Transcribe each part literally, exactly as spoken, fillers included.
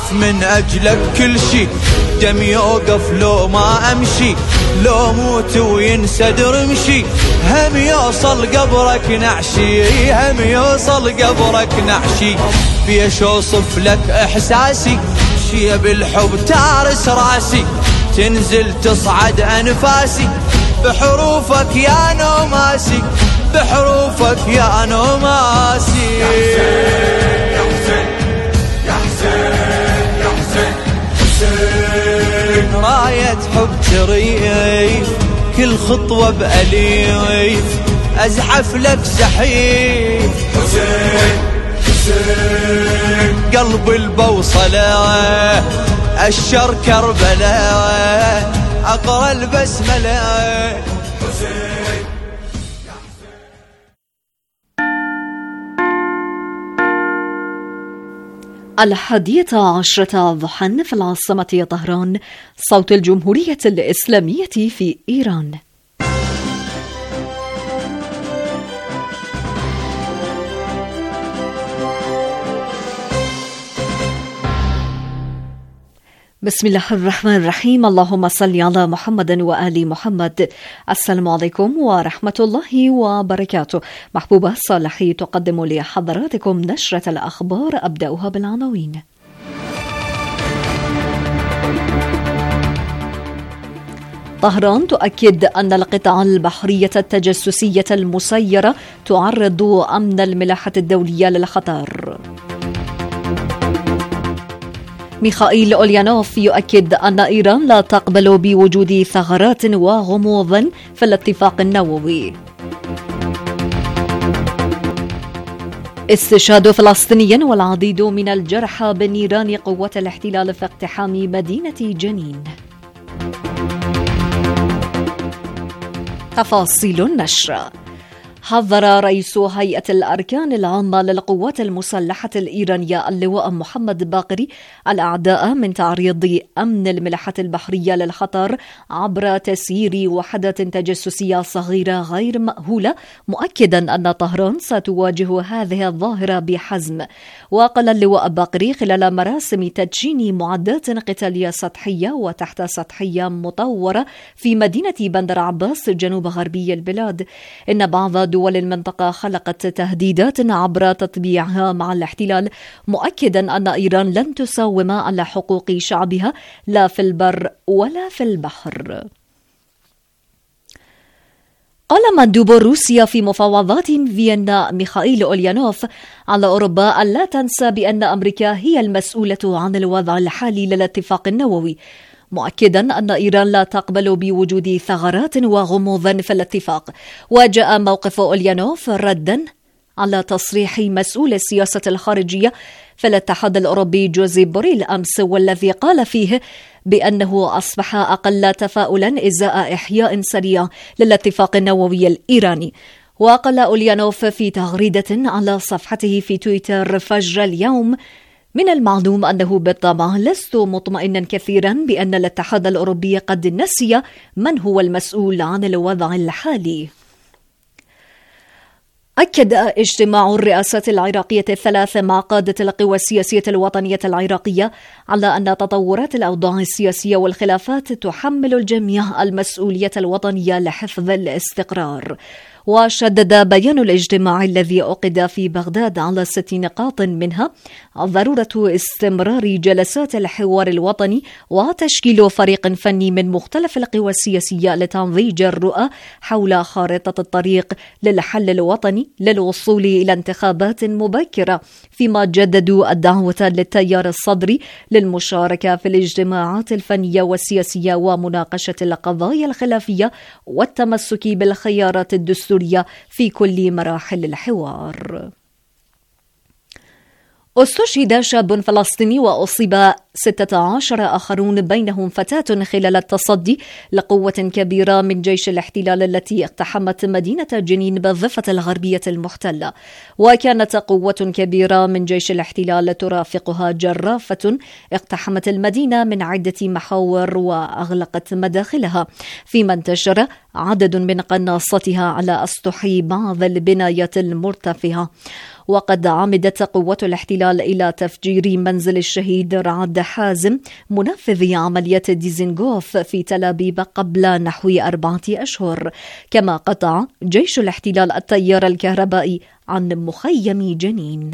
أضحف من أجلك كل شي، دم يوقف لو ما أمشي، لو موت وينسد رمشي، هم يوصل قبرك نعشي، هم يوصل قبرك نعشي. بيش أوصف لك إحساسي، شي بالحب تارس راسي، تنزل تصعد أنفاسي، بحروفك يا نوماسي، بحروفك يا نوماسي. يا حسين يا حسين يا حسين حسين، راية حب تريف كل خطوة بأليف، أزحف لك زحيف. حسين حسين، قلب البوصلة الشر كربلاء، أقرأ البسملة. حسين الحادية عشرة ضحى في العاصمة طهران، صوت الجمهورية الإسلامية في إيران. بسم الله الرحمن الرحيم. اللهم صل على محمد وآل محمد. السلام عليكم ورحمة الله وبركاته. محبوبة صالحي تقدم لحضراتكم نشرة الأخبار، أبدأها بالعناوين. طهران تؤكد أن القطع البحرية التجسسية المسيرة تعرض أمن الملاحة الدولية للخطر. ميخائيل أوليانوف يؤكد أن إيران لا تقبل بوجود ثغرات وغموض في الاتفاق النووي. استشهاد فلسطيني والعديد من الجرحى بنيران قوات الاحتلال في اقتحام مدينة جنين. تفاصيل النشر. حذر رئيس هيئة الأركان العامة للقوات المسلحة الإيرانية اللواء محمد باقري الأعداء من تعريض أمن الملاحة البحرية للخطر عبر تسيير وحدة تجسسية صغيرة غير مأهولة، مؤكدا أن طهران ستواجه هذه الظاهرة بحزم. وقال اللواء باقري خلال مراسم تدشين معدات قتالية سطحية وتحت سطحية مطورة في مدينة بندر عباس جنوب غربي البلاد إن بعض دول المنطقة خلقت تهديدات عبر تطبيعها مع الاحتلال، مؤكدا أن إيران لن تساوم على حقوق شعبها لا في البر ولا في البحر. قال مندوب روسيا في مفاوضات فيينا ميخائيل أوليانوف على أوروبا أن لا تنسى بأن أمريكا هي المسؤولة عن الوضع الحالي للاتفاق النووي، مؤكدا أن إيران لا تقبل بوجود ثغرات وغموض في الاتفاق. وجاء موقف أوليانوف ردا على تصريح مسؤول السياسة الخارجية في الاتحاد الأوروبي جوزيب بوريل أمس، والذي قال فيه بأنه أصبح أقل تفاؤلا إزاء إحياء سريع للاتفاق النووي الإيراني. وقال أوليانوف في تغريدة على صفحته في تويتر فجر اليوم: من المعلوم أنه بالطبع لست مطمئنا كثيرا بأن الاتحاد الأوروبي قد نسي من هو المسؤول عن الوضع الحالي. أكد اجتماع الرئاسات العراقية الثلاث مع قادة القوى السياسية الوطنية العراقية على أن تطورات الأوضاع السياسية والخلافات تحمل الجميع المسؤولية الوطنية لحفظ الاستقرار. وشدد بيان الاجتماع الذي عقد في بغداد على ست نقاط، منها ضرورة استمرار جلسات الحوار الوطني وتشكيل فريق فني من مختلف القوى السياسية لتنضيج الرؤى حول خارطة الطريق للحل الوطني للوصول إلى انتخابات مبكرة، فيما جددوا الدعوة للتيار الصدري للمشاركة في الاجتماعات الفنية والسياسية ومناقشة القضايا الخلافية والتمسك بالخيارات الدستورية في كل مراحل الحوار. استشهد شاب فلسطيني وأصيب ستة عشر آخرون بينهم فتاة خلال التصدي لقوة كبيرة من جيش الاحتلال التي اقتحمت مدينة جنين بالضفة الغربية المحتلة. وكانت قوة كبيرة من جيش الاحتلال ترافقها جرافة اقتحمت المدينة من عدة محاور وأغلقت مداخلها، فيما انتشر عدد من قناصتها على أسطح بعض البنايات المرتفعة. وقد عمدت قوات الاحتلال إلى تفجير منزل الشهيد رعد حازم منفذ عمليات ديزنغوف في تل أبيب قبل نحو أربعة أشهر. كما قطع جيش الاحتلال التيار الكهربائي عن مخيم جنين.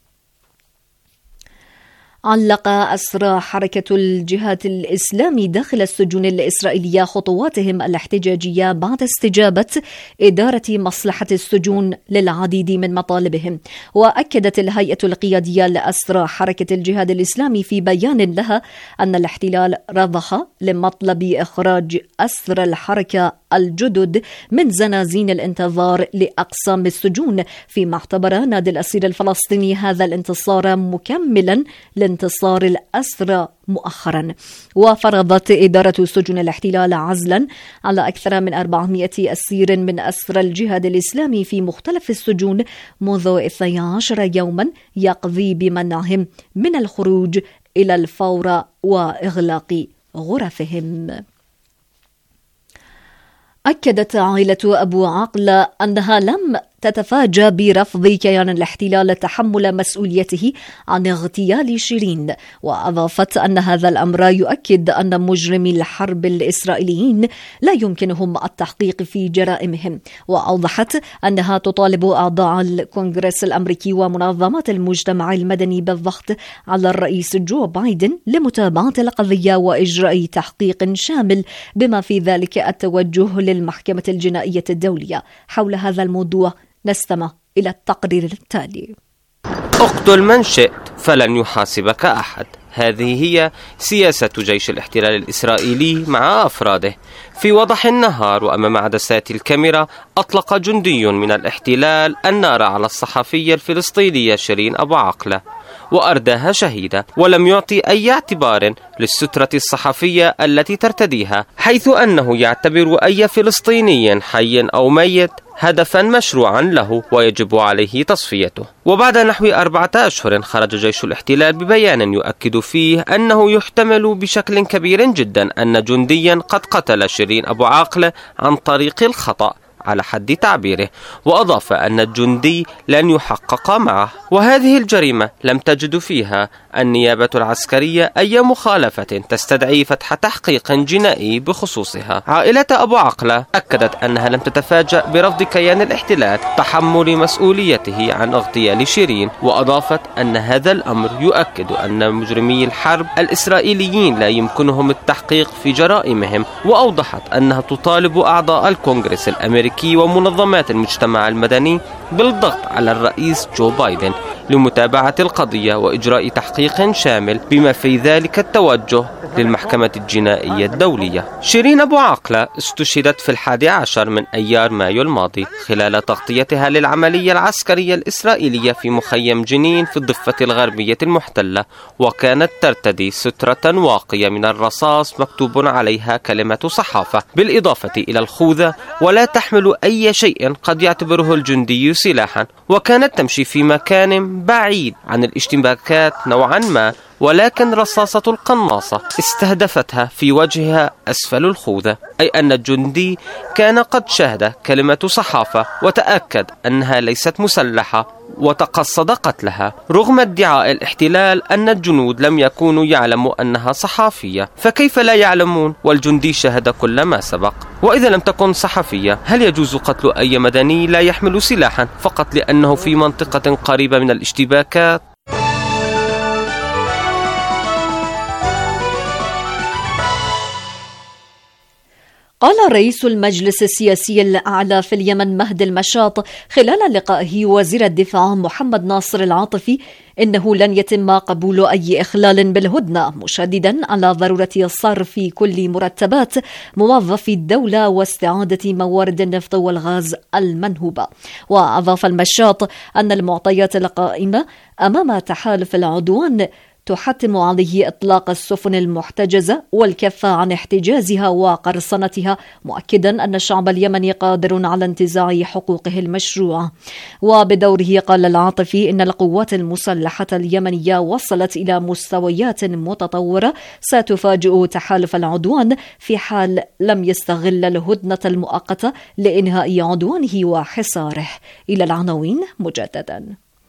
علق أسرى حركة الجهاد الإسلامي داخل السجون الإسرائيلية خطواتهم الاحتجاجية بعد استجابة إدارة مصلحة السجون للعديد من مطالبهم. وأكدت الهيئة القيادية لأسرى حركة الجهاد الإسلامي في بيان لها أن الاحتلال رضخ لمطلب إخراج أسرى الحركة الجدد من زنازين الانتظار لأقسام السجون، فيما اعتبر نادي الأسير الفلسطيني هذا الانتصار مكملا لانتصار الأسرى مؤخرا. وفرضت إدارة سجون الاحتلال عزلا على أكثر من أربعمائة أسير من أسرى الجهاد الإسلامي في مختلف السجون منذ اثني عشر يوما، يقضي بمنعهم من الخروج إلى الفور وإغلاق غرفهم. أكدت عائلة أبو عقلة أنها لم تتفاجأ برفض كيان الاحتلال تحمل مسؤوليته عن اغتيال شيرين. وأضافت أن هذا الأمر يؤكد أن مجرمي الحرب الإسرائيليين لا يمكنهم التحقيق في جرائمهم. وأوضحت أنها تطالب أعضاء الكونغرس الأمريكي ومنظمات المجتمع المدني بالضغط على الرئيس جو بايدن لمتابعة القضية وإجراء تحقيق شامل، بما في ذلك التوجه للمحكمة الجنائية الدولية. حول هذا الموضوع نستمع إلى التقرير التالي. اقتل من شئت فلن يحاسبك أحد. هذه هي سياسة جيش الاحتلال الإسرائيلي مع أفراده. في وضح النهار وأمام عدسات الكاميرا أطلق جندي من الاحتلال النار على الصحفية الفلسطينية شيرين أبو عقلة وأرداها شهيدة، ولم يعطي أي اعتبار للسترة الصحفية التي ترتديها، حيث أنه يعتبر أي فلسطيني حي أو ميت هدفا مشروعا له ويجب عليه تصفيته. وبعد نحو أربعة أشهر خرج جيش الاحتلال ببيان يؤكد فيه أنه يحتمل بشكل كبير جدا أن جنديا قد قتل شيرين أبو عقلة عن طريق الخطأ على حد تعبيره، وأضاف أن الجندي لن يحقق معه. وهذه الجريمة لم تجد فيها النيابة العسكرية أي مخالفة تستدعي فتح تحقيق جنائي بخصوصها. عائلة أبو عقلة أكدت أنها لم تتفاجأ برفض كيان الاحتلال تحمل مسؤوليته عن اغتيال شيرين، وأضافت أن هذا الأمر يؤكد أن مجرمي الحرب الإسرائيليين لا يمكنهم التحقيق في جرائمهم. وأوضحت أنها تطالب أعضاء الكونغرس الأمريكي ومنظمات المجتمع المدني بالضغط على الرئيس جو بايدن لمتابعة القضية وإجراء تحقيق شامل، بما في ذلك التوجه للمحكمة الجنائية الدولية. شيرين أبو عقلة استشهدت في الحادي عشر من أيار مايو الماضي خلال تغطيتها للعملية العسكرية الإسرائيلية في مخيم جنين في الضفة الغربية المحتلة، وكانت ترتدي سترة واقية من الرصاص مكتوب عليها كلمة صحافة، بالإضافة إلى الخوذة، ولا تحمل أي شيء قد يعتبره الجندي سلاحا. وكانت تمشي في مكان بعيد عن الاشتباكات نوعا ما، ولكن رصاصة القناصة استهدفتها في وجهها أسفل الخوذة، أي أن الجندي كان قد شاهد كلمة صحافة وتأكد أنها ليست مسلحة وتقصد قتلها، رغم ادعاء الاحتلال أن الجنود لم يكونوا يعلموا أنها صحافية. فكيف لا يعلمون والجندي شاهد كل ما سبق؟ وإذا لم تكن صحفية، هل يجوز قتل أي مدني لا يحمل سلاحا فقط لأنه في منطقة قريبة من الاشتباكات؟ قال رئيس المجلس السياسي الأعلى في اليمن مهدي المشاط خلال لقائه وزير الدفاع محمد ناصر العاطفي إنه لن يتم قبول أي إخلال بالهدنة، مشددا على ضرورة صرف كل مرتبات موظفي الدولة واستعادة موارد النفط والغاز المنهوبة. وأضاف المشاط أن المعطيات القائمة أمام تحالف العدوان تحتم عليه إطلاق السفن المحتجزة والكف عن احتجازها وقرصنتها، مؤكدا أن الشعب اليمني قادر على انتزاع حقوقه المشروعة. وبدوره قال العاطفي إن القوات المسلحة اليمنية وصلت إلى مستويات متطورة ستفاجئ تحالف العدوان في حال لم يستغل الهدنة المؤقتة لإنهاء عدوانه وحصاره. إلى العناوين مجددا.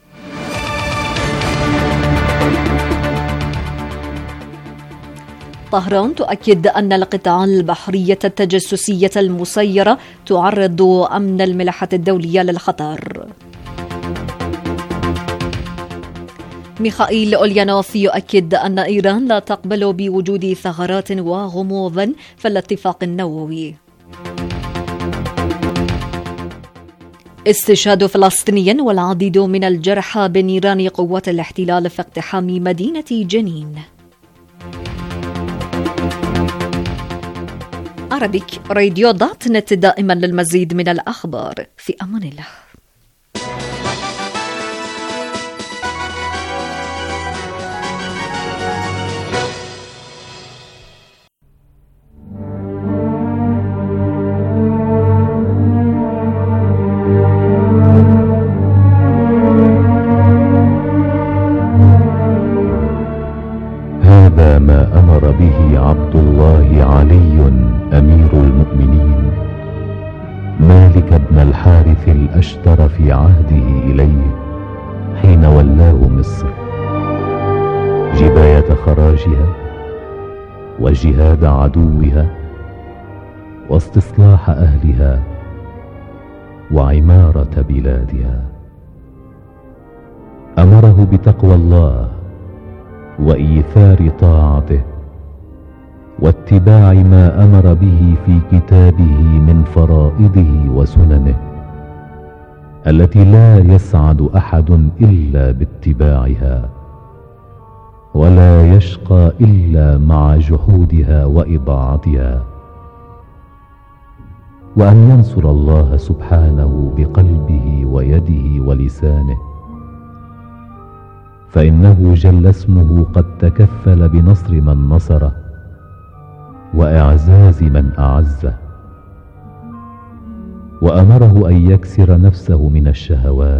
طهران تؤكد أن القطاع البحرية التجسسية المسيرة تعرض أمن الملاحة الدولية للخطر. ميخائيل أوليانوف يؤكد أن إيران لا تقبل بوجود ثغرات وغموض في الاتفاق النووي. استشهاد فلسطيني والعديد من الجرحى بنيران قوات الاحتلال في اقتحام مدينة جنين. عربيك راديو دوت نت، دائما للمزيد من الأخبار. في أمان الله. هذا ما أمر به عبد الله علي أمير المؤمنين مالك بن الحارث الأشتر في عهده إليه حين ولاه مصر، جباية خراجها وجهاد عدوها واستصلاح أهلها وعمارة بلادها. أمره بتقوى الله وإيثار طاعته واتباع ما أمر به في كتابه من فرائضه وسننه التي لا يسعد أحد إلا باتباعها ولا يشقى إلا مع جحودها وإضاعتها، وأن ينصر الله سبحانه بقلبه ويده ولسانه، فإنه جل اسمه قد تكفل بنصر من نصره وإعزاز من أعزه. وأمره أن يكسر نفسه من الشهوات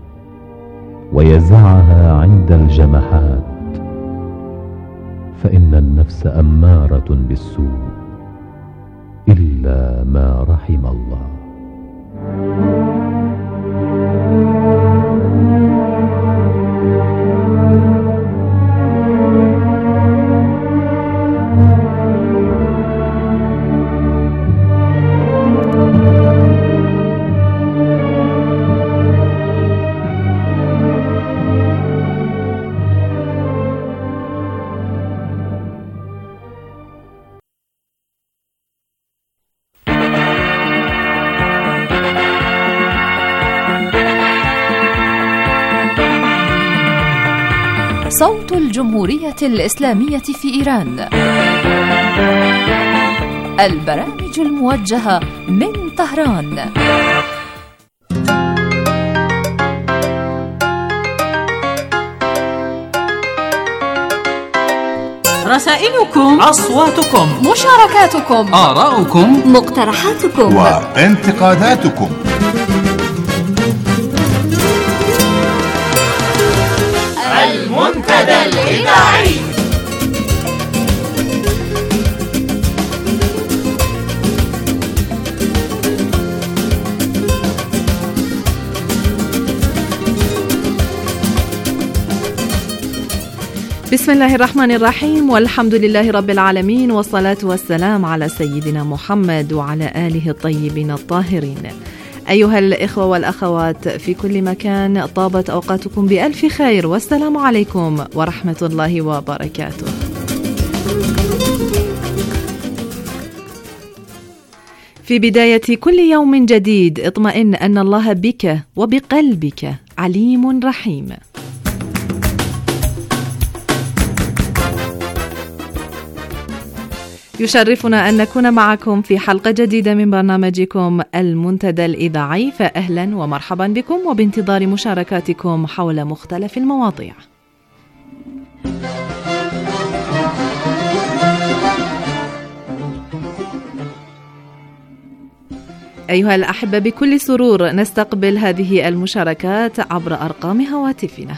ويزعها عند الجمحات، فإن النفس أمارة بالسوء إلا ما رحم الله. صوت الجمهورية الإسلامية في إيران، البرامج الموجهة من طهران. رسائلكم، أصواتكم، مشاركاتكم، آراؤكم، مقترحاتكم وانتقاداتكم. المنتدى الإذاعي. بسم الله الرحمن الرحيم، والحمد لله رب العالمين، والصلاة والسلام على سيدنا محمد وعلى آله الطيبين الطاهرين. أيها الإخوة والأخوات في كل مكان، طابت أوقاتكم بألف خير، والسلام عليكم ورحمة الله وبركاته. في بداية كل يوم جديد اطمئن أن الله بك وبقلبك عليم رحيم. يشرفنا أن نكون معكم في حلقة جديدة من برنامجكم المنتدى الإذاعي، فأهلا ومرحبا بكم وبانتظار مشاركاتكم حول مختلف المواضيع. أيها الأحبة، بكل سرور نستقبل هذه المشاركات عبر أرقام هواتفنا.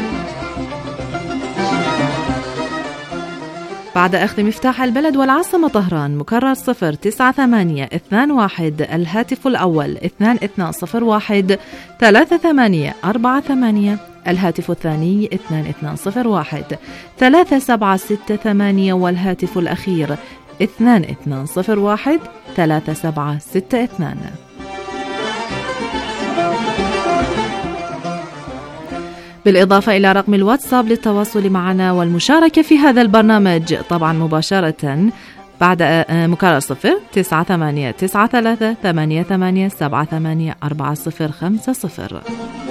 بعد أخذ مفتاح البلد والعاصمة طهران مكرر صفر تسعة ثمانية اثنان واحد، الهاتف الأول اثنان اثنان صفر واحد ثلاثة ثمانية أربعة ثمانية، الهاتف الثاني اثنان اثنان صفر واحد ثلاثة سبعة ستة ثمانية، والهاتف الأخير اثنان اثنان صفر واحد ثلاثة سبعة ستة اثنان. بالإضافة إلى رقم الواتساب للتواصل معنا والمشاركة في هذا البرنامج طبعا مباشرة بعد مكرر صفر تسعة ثمانية تسعة ثلاثة ثمانية ثمانية سبعة ثمانية أربعة صفر خمسة صفر.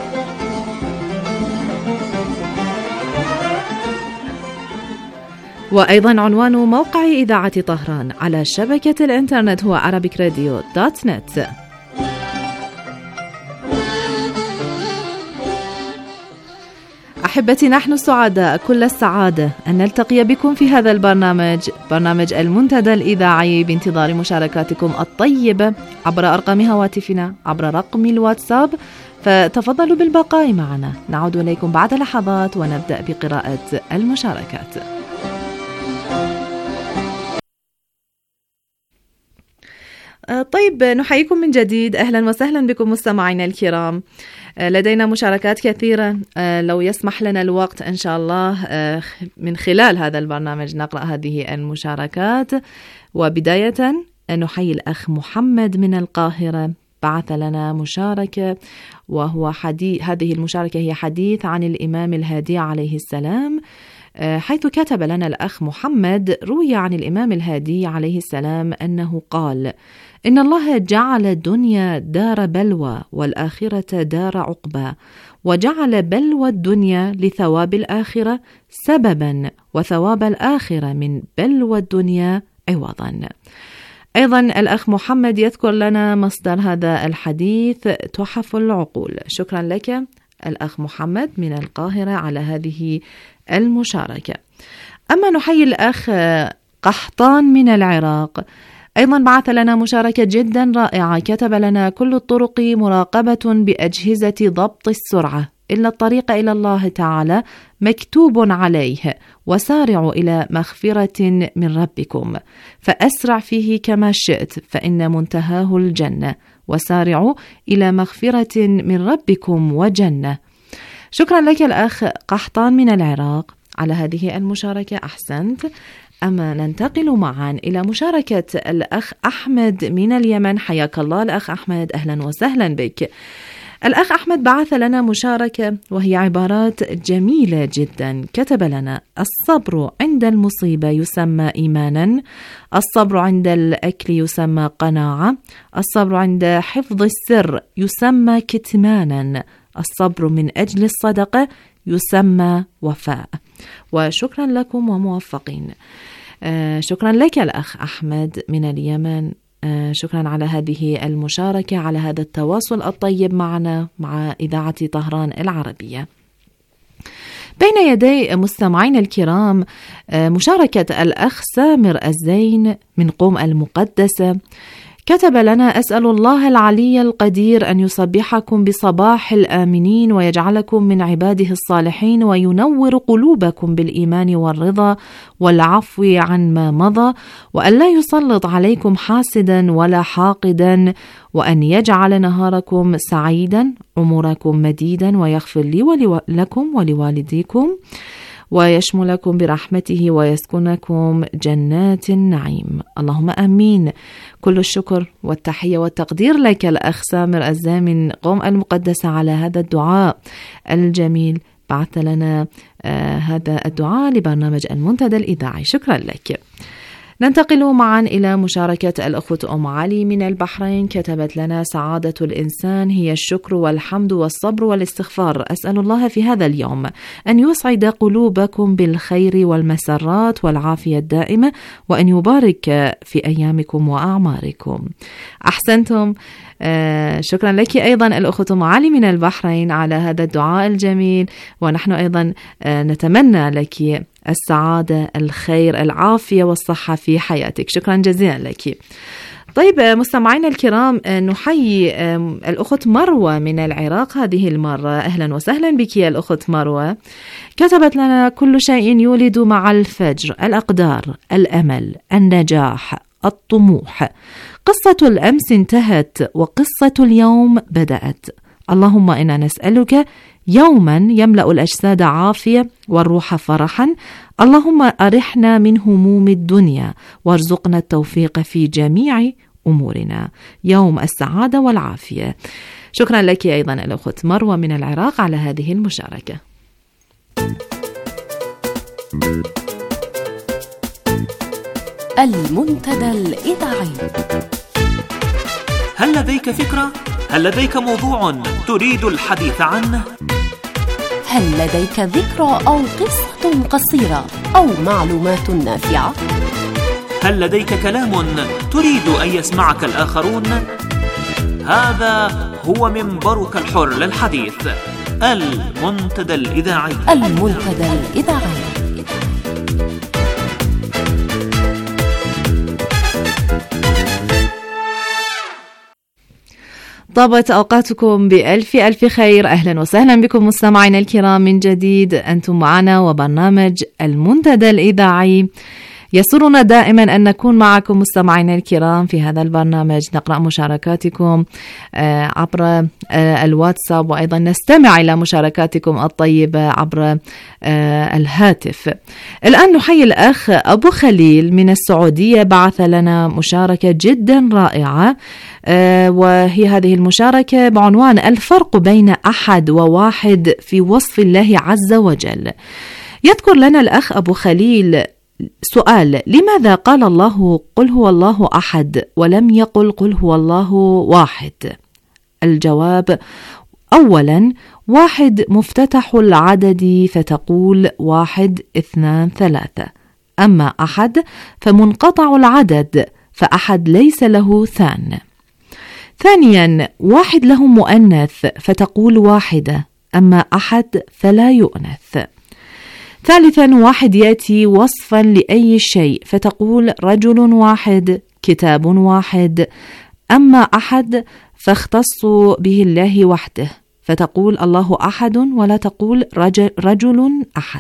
وأيضا عنوان موقع إذاعة طهران على شبكة الإنترنت هو arabic radio دوت نت. أحبتي، نحن سعداء كل السعادة أن نلتقي بكم في هذا البرنامج، برنامج المنتدى الإذاعي، بانتظار مشاركاتكم الطيبة عبر أرقام هواتفنا عبر رقم الواتساب، فتفضلوا بالبقاء معنا. نعود إليكم بعد لحظات ونبدأ بقراءة المشاركات. طيب، نحييكم من جديد، أهلا وسهلا بكم مستمعينا الكرام. لدينا مشاركات كثيرة، لو يسمح لنا الوقت إن شاء الله من خلال هذا البرنامج نقرأ هذه المشاركات. وبداية نحيي الأخ محمد من القاهرة، بعث لنا مشاركة، وهو حديث، هذه المشاركة هي حديث عن الإمام الهادي عليه السلام، حيث كتب لنا الأخ محمد: روي عن الإمام الهادي عليه السلام أنه قال: إن الله جعل الدنيا دار بلوى والآخرة دار عقبى، وجعل بلوى الدنيا لثواب الآخرة سببا، وثواب الآخرة من بلوى الدنيا عوضا. أيضا الأخ محمد يذكر لنا مصدر هذا الحديث تحف العقول. شكرا لك الأخ محمد من القاهرة على هذه المشاركة. أما نحيي الأخ قحطان من العراق، أيضا بعث لنا مشاركة جدا رائعة، كتب لنا: كل الطرق مراقبة بأجهزة ضبط السرعة، إلا الطريق إلى الله تعالى مكتوب عليه، وسارعوا إلى مغفرة من ربكم فأسرع فيه كما شئت، فإن منتهاه الجنة، وسارعوا إلى مغفرة من ربكم وجنة. شكرا لك الأخ قحطان من العراق على هذه المشاركة، أحسنت. أما ننتقل معا إلى مشاركة الأخ أحمد من اليمن. حياك الله الأخ أحمد، أهلا وسهلا بك. الأخ أحمد بعث لنا مشاركة وهي عبارات جميلة جدا، كتب لنا: الصبر عند المصيبة يسمى إيمانا، الصبر عند الأكل يسمى قناعة، الصبر عند حفظ السر يسمى كتمانا، الصبر من أجل الصدقة يسمى وفاء. وشكرا لكم وموفقين. آه شكرا لك الأخ أحمد من اليمن، آه شكرا على هذه المشاركة، على هذا التواصل الطيب معنا مع إذاعة طهران العربية. بين يدي مستمعين الكرام آه مشاركة الأخ سامر الزين من قوم المقدسة، كتب لنا: أسأل الله العلي القدير أن يصبحكم بصباح الآمنين، ويجعلكم من عباده الصالحين، وينور قلوبكم بالإيمان والرضا والعفو عن ما مضى، وأن لا يسلط عليكم حاسدا ولا حاقدا، وأن يجعل نهاركم سعيدا، عمركم مديدا، ويغفر لي ولكم ولوالديكم، ويشملكم برحمته، ويسكنكم جنات النعيم. اللهم آمين. كل الشكر والتحية والتقدير لك الأخ سامر الزين من قوم المقدسة على هذا الدعاء الجميل. بعث لنا آه هذا الدعاء لبرنامج المنتدى الإذاعي. شكرا لك. ننتقل معا إلى مشاركة الأخوة أم علي من البحرين، كتبت لنا: سعادة الإنسان هي الشكر والحمد والصبر والاستغفار. أسأل الله في هذا اليوم أن يسعد قلوبكم بالخير والمسرات والعافية الدائمة، وأن يبارك في أيامكم وأعماركم. أحسنتم. آه شكرا لك أيضا الأخوة أم علي من البحرين على هذا الدعاء الجميل، ونحن أيضا آه نتمنى لك السعادة، الخير، العافية والصحة في حياتك. شكرا جزيلا لك. طيب مستمعينا الكرام، نحيي الأخت مروة من العراق هذه المرة. أهلا وسهلا بك يا الأخت مروة. كتبت لنا: كل شيء يولد مع الفجر، الأقدار، الأمل، النجاح، الطموح. قصة الأمس انتهت وقصة اليوم بدأت. اللهم إنا نسألك يوما يملأ الأجساد عافية والروح فرحا. اللهم أرحنا من هموم الدنيا وارزقنا التوفيق في جميع أمورنا. يوم السعادة والعافية. شكرا لك أيضا الأخت مروة من العراق على هذه المشاركة. المنتدى الإذاعي. هل لديك فكرة؟ هل لديك موضوع تريد الحديث عنه؟ هل لديك ذكرى أو قصة قصيرة أو معلومات نافعة؟ هل لديك كلام تريد أن يسمعك الآخرون؟ هذا هو منبرك الحر للحديث، المنتدى الإذاعي. المنتدى الإذاعي. طابت أوقاتكم بألف ألف خير. أهلا وسهلا بكم مستمعينا الكرام من جديد. أنتم معنا وبرنامج المنتدى الإذاعي. يسرنا دائما أن نكون معكم مستمعينا الكرام في هذا البرنامج. نقرأ مشاركاتكم عبر الواتساب، وأيضا نستمع إلى مشاركاتكم الطيبة عبر الهاتف. الآن نحيي الأخ أبو خليل من السعودية، بعث لنا مشاركة جدا رائعة، وهي هذه المشاركة بعنوان: الفرق بين أحد وواحد في وصف الله عز وجل. يذكر لنا الأخ أبو خليل سؤال: لماذا قال الله قل هو الله أحد ولم يقل قل هو الله واحد؟ الجواب: أولا، واحد مفتتح العدد فتقول واحد اثنان ثلاثة، أما أحد فمنقطع العدد فأحد ليس له ثان. ثانيا، واحد له مؤنث فتقول واحدة، أما أحد فلا يؤنث. ثالثا، واحد يأتي وصفا لأي شيء فتقول رجل واحد، كتاب واحد، أما أحد فاختص به الله وحده فتقول الله أحد ولا تقول رجل, رجل أحد.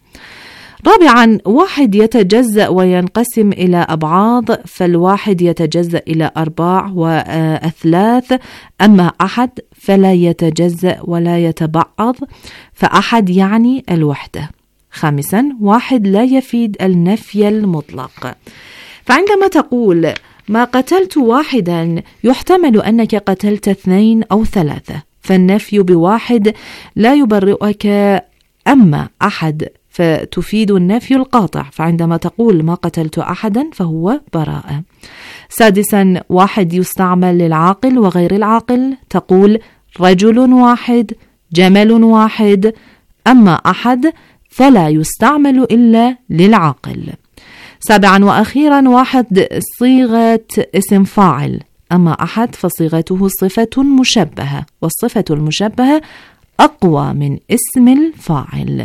رابعا، واحد يتجزأ وينقسم إلى أبعاض، فالواحد يتجزأ إلى أرباع وأثلاث، أما أحد فلا يتجزأ ولا يتبعض، فأحد يعني الوحدة. خامسا، واحد لا يفيد النفي المطلق، فعندما تقول ما قتلت واحدا يحتمل أنك قتلت اثنين أو ثلاثة، فالنفي بواحد لا يبرئك، أما أحد فتفيد النفي القاطع، فعندما تقول ما قتلت أحدا فهو براءة. سادسا، واحد يستعمل للعاقل وغير العاقل، تقول رجل واحد، جمل واحد، أما أحد فلا يستعمل إلا للعاقل. سابعا وأخيرا، واحد صيغة اسم فاعل، أما أحد فصيغته صفة مشبهة، والصفة المشبهة أقوى من اسم الفاعل.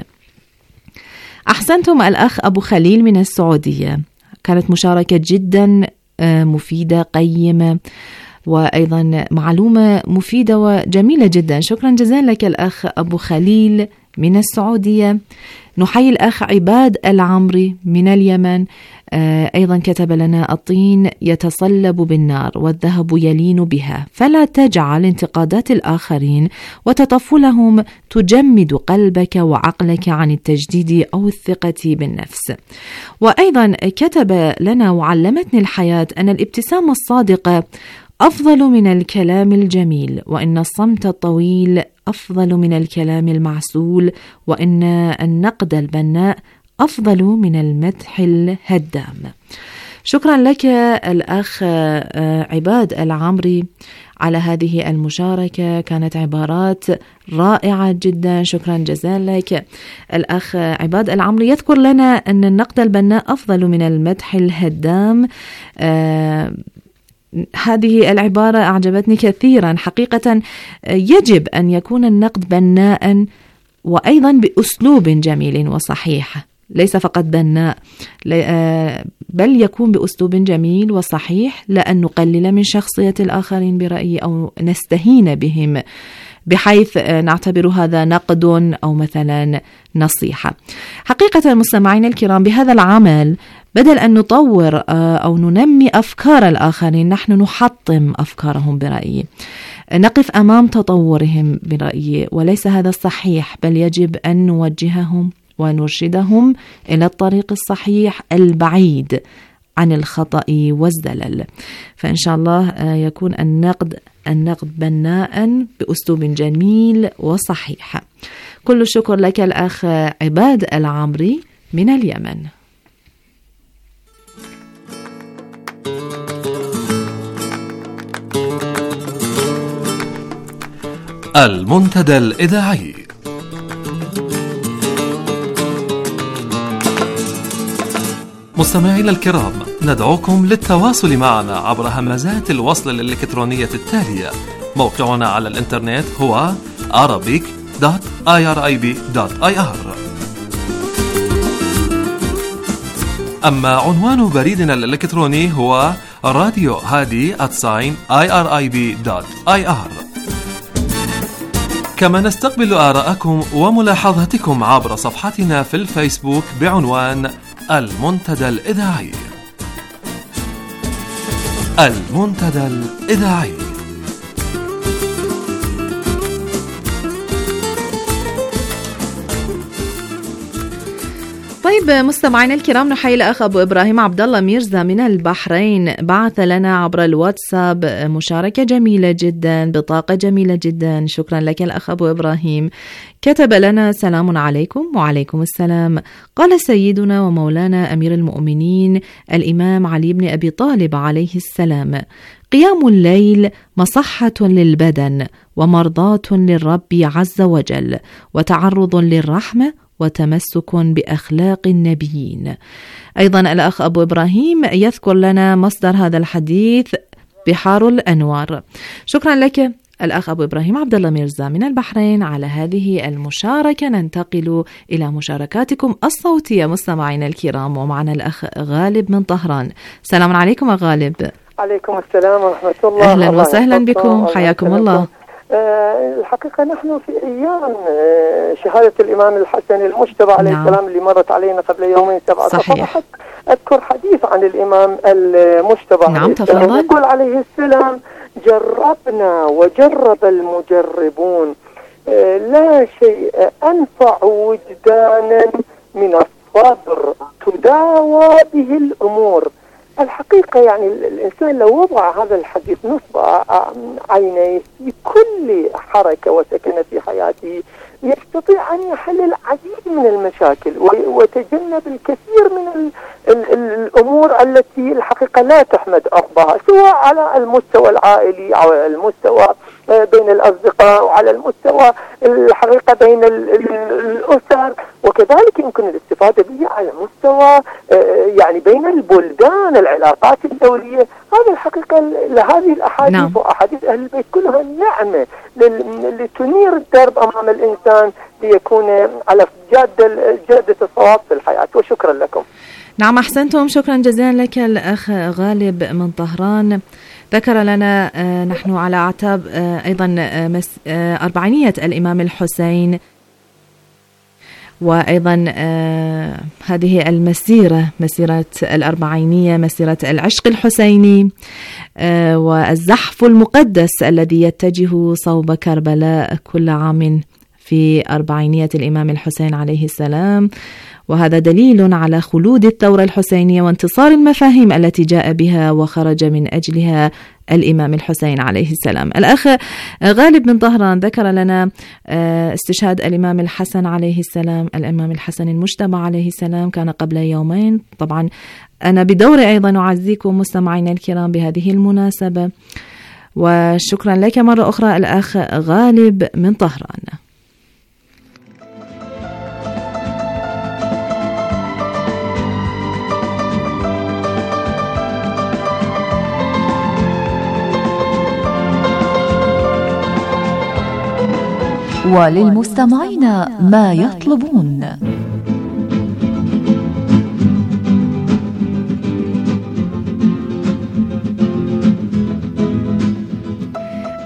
أحسنتم الأخ أبو خليل من السعودية، كانت مشاركة جدا مفيدة قيمة، وأيضا معلومة مفيدة وجميلة جدا. شكرا جزيلا لك الأخ أبو خليل من السعودية. نحيي الأخ عباد العمري من اليمن، أيضا كتب لنا: الطين يتصلب بالنار والذهب يلين بها، فلا تجعل انتقادات الآخرين وتطفلهم تجمد قلبك وعقلك عن التجديد أو الثقة بالنفس. وأيضا كتب لنا: وعلمتني الحياة أن الابتسامة الصادقة أفضل من الكلام الجميل، وإن الصمت الطويل أفضل من الكلام المعسول، وإن النقد البناء أفضل من المدح الهدام. شكرا لك الأخ عباد العمري على هذه المشاركة، كانت عبارات رائعة جدا. شكرا جزيلا لك الأخ عباد العمري. يذكر لنا أن النقد البناء أفضل من المدح الهدام. آه هذه العبارة أعجبتني كثيرا. حقيقة يجب أن يكون النقد بناء وأيضا بأسلوب جميل وصحيح، ليس فقط بناء، بل يكون بأسلوب جميل وصحيح، لا أن نقلل من شخصية الآخرين برأيي أو نستهين بهم بحيث نعتبر هذا نقد أو مثلا نصيحة. حقيقة المستمعين الكرام، بهذا العمل بدل أن نطور أو ننمي أفكار الآخرين، نحن نحطم أفكارهم برأيي، نقف أمام تطورهم برأيي، وليس هذا الصحيح، بل يجب أن نوجههم ونرشدهم إلى الطريق الصحيح البعيد عن الخطأ والزلل. فإن شاء الله يكون النقد النقد بناء بأسلوب جميل وصحيح. كل الشكر لك الأخ عباد العمري من اليمن. المنتدى الإذاعي. مستمعينا الكرام، ندعوكم للتواصل معنا عبر همزات الوصل الإلكترونية التالية. موقعنا على الإنترنت هو arabic دوت irib دوت ir. أما عنوان بريدنا الإلكتروني هو راديو هادي آت irib دوت ir. كما نستقبل آراءكم وملاحظاتكم عبر صفحتنا في الفيسبوك بعنوان المنتدى الإذاعي. المنتدى الإذاعي. طيب مستمعينا الكرام، نحيي الأخ أبو إبراهيم عبد الله ميرزا من البحرين، بعث لنا عبر الواتساب مشاركة جميلة جدا، بطاقة جميلة جدا. شكرا لك الأخ أبو إبراهيم. كتب لنا: سلام عليكم. وعليكم السلام. قال سيدنا ومولانا أمير المؤمنين الإمام علي بن أبي طالب عليه السلام: قيام الليل مصحة للبدن ومرضاة للرب عز وجل، وتعرض للرحمة، وتمسك بأخلاق النبيين. أيضا الأخ أبو إبراهيم يذكر لنا مصدر هذا الحديث بحار الأنوار. شكرا لك الأخ أبو إبراهيم عبد الله ميرزا من البحرين على هذه المشاركة. ننتقل إلى مشاركاتكم الصوتية مستمعينا الكرام، ومعنا الأخ غالب من طهران. السلام عليكم يا غالب. عليكم السلام ورحمة الله. أهلا وسهلا بكم، حياكم الله. أه الحقيقة نحن في أيام أه شهادة الإمام الحسن المجتبى عليه نعم. السلام اللي مرت علينا قبل يومين سبعة صفحات. أذكر حديث عن الإمام المجتبى نعم، تفضل. يقول عليه السلام: جربنا وجرب المجربون، أه لا شيء أنفع وجدانا من الصبر تداوى به الأمور. الحقيقة يعني الإنسان لو وضع هذا الحديث نصب عينيه في كل حركة وسكنة في حياته، يستطيع أن يحل العديد من المشاكل ويتجنب الكثير من ال ال ال الأمور التي الحقيقة لا تحمد عقبها، سواء على المستوى العائلي أو على المستوى بين الأصدقاء وعلى المستوى الحقيقة بين ال ال الأسر، وكذلك يمكن الاستفادة به على مستوى يعني بين البلدان، العلاقات الدولية. هذا الحقيقة لهذه الأحاديث نعم. وأحاديث أهل البيت كلها نعمة لتنير الدرب أمام الإنسان ليكون على جادة جادة الصواب في الحياة. وشكرا لكم. نعم، أحسنتم، شكرا جزيلا لك الأخ غالب من طهران. ذكر لنا نحن على أعتاب أيضا أربعينية الإمام الحسين، وأيضا آه هذه المسيرة، مسيرة الأربعينية، مسيرة العشق الحسيني، آه والزحف المقدس الذي يتجه صوب كربلاء كل عام في أربعينية الإمام الحسين عليه السلام. وهذا دليل على خلود الثورة الحسينية وانتصار المفاهيم التي جاء بها وخرج من أجلها الإمام الحسين عليه السلام. الأخ غالب من طهران ذكر لنا استشهاد الإمام الحسن عليه السلام، الإمام الحسن المجتبى عليه السلام، كان قبل يومين. طبعا أنا بدوري أيضا أعزيكم مستمعينا الكرام بهذه المناسبة، وشكرا لك مرة أخرى الأخ غالب من طهران. وللمستمعين ما يطلبون.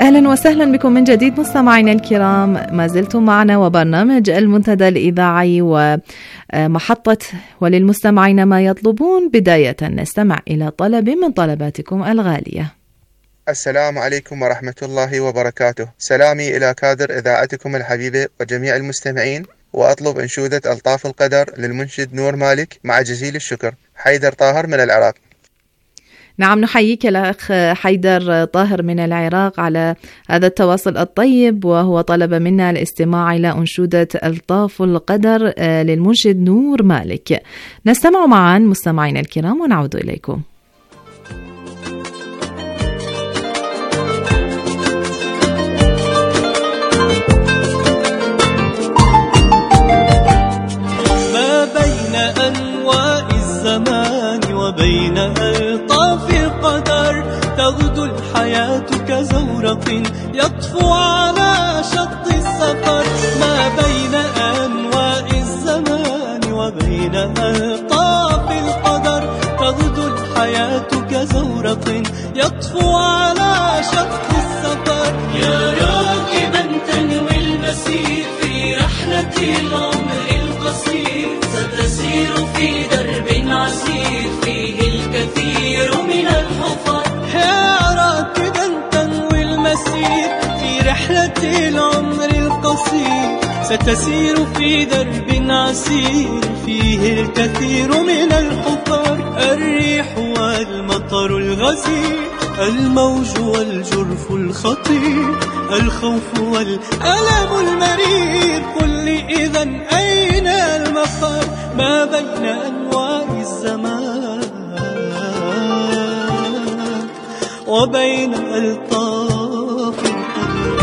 أهلا وسهلا بكم من جديد مستمعينا الكرام، ما زلتم معنا وبرنامج المنتدى الإذاعي ومحطة وللمستمعين ما يطلبون. بداية نستمع إلى طلب من طلباتكم الغالية. السلام عليكم ورحمة الله وبركاته. سلامي إلى كادر إذاعتكم الحبيبة وجميع المستمعين، وأطلب أنشودة ألطاف القدر للمنشد نور مالك مع جزيل الشكر. حيدر طاهر من العراق. نعم، نحييك الأخ حيدر طاهر من العراق على هذا التواصل الطيب، وهو طلب منا الاستماع إلى أنشودة ألطاف القدر للمنشد نور مالك. نستمع معا مستمعينا الكرام ونعود إليكم. ما بين أنواع الزمان وبين ألطاف القدر تغدو الحياة كزورق يطفو على شط السفر. ما بين أنواع الزمان وبين ألطاف القدر تغدو الحياة كزورق يطفو على شط السفر. يا راكبا تنوي المسير في رحلة العمر القصير، ستسير في درب عسير فيه الكثير من الحفر. يا راكبا تنوي المسير في رحلة العمر القصير، ستسير في درب عسير فيه الكثير من الحفر. الريح والمطر الغزير، الموج والجرف الخطير، الخوف والألم المرير، قل لي إذن أين المفر؟ ما بين أنواع الزمان وبين ألطاف القدر.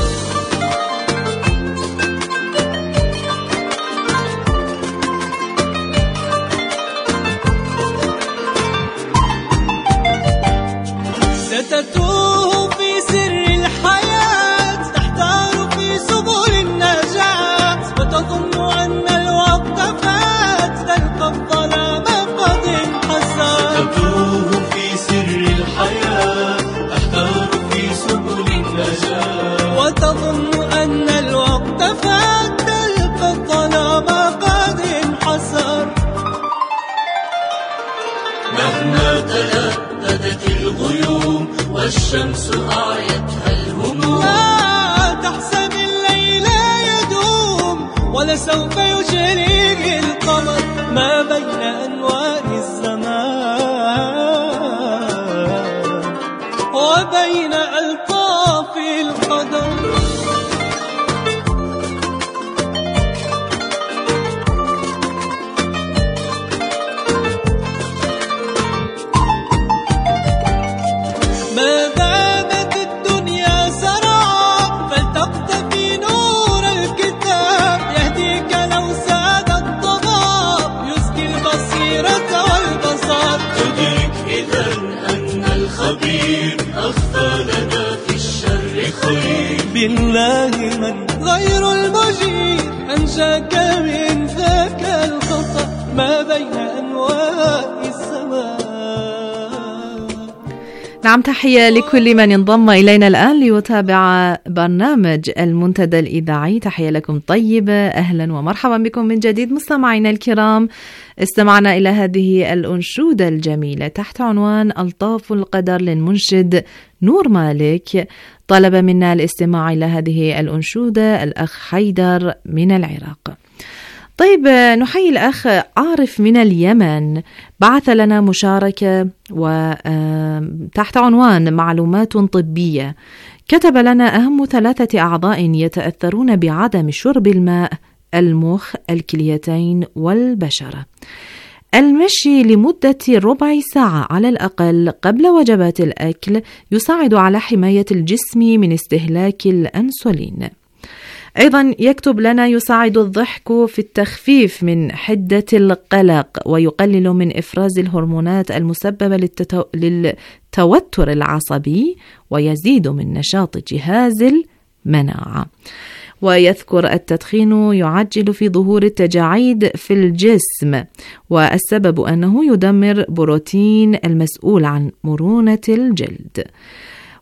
ستتوه في سر الحياة، تحتار في سبل النجاة، وتظن أن الوقت فات، تلقى الظلام قد انحسر. ستتوه في سر الحياة، تحتار في سبل النجاة، وتظن أن الوقت فات، تلقى الظلام قد انحسر. مهما تلددت الغيوم والشمس أعيتها الهموم، لا تحسب الليل يدوم ولسوف يجريه القمر. ما بين أنواع الزمان وبين ألطاف القدر. ما دامت الدنيا سراب فلتقتفي نور الكتاب، يهديك لو ساد الضباب، يزكي البصيرة والبصر. تدرك إذن أن الخبير أخفى لنا في الشر خير، بالله من غير المجير أنجاك من ذاك الخطأ. ما بين أنواع الزمان. نعم، تحية لكل من انضم إلينا الآن ليتابع برنامج المنتدى الإذاعي. تحية لكم طيبة، أهلا ومرحبا بكم من جديد مستمعينا الكرام. استمعنا إلى هذه الأنشودة الجميلة تحت عنوان ألطاف القدر للمنشد نور مالك. طلب منا الاستماع إلى هذه الأنشودة الأخ حيدر من العراق. طيب، نحيي الأخ عارف من اليمن، بعث لنا مشاركة وتحت عنوان معلومات طبية. كتب لنا أهم ثلاثة أعضاء يتأثرون بعدم شرب الماء: المخ، الكليتين، والبشرة. المشي لمدة ربع ساعة على الأقل قبل وجبات الأكل يساعد على حماية الجسم من استهلاك الأنسولين. أيضا يكتب لنا: يساعد الضحك في التخفيف من حدة القلق ويقلل من إفراز الهرمونات المسببة للتتو... للتوتر العصبي ويزيد من نشاط جهاز المناعة. ويذكر: التدخين يعجل في ظهور التجاعيد في الجسم، والسبب أنه يدمر بروتين المسؤول عن مرونة الجلد.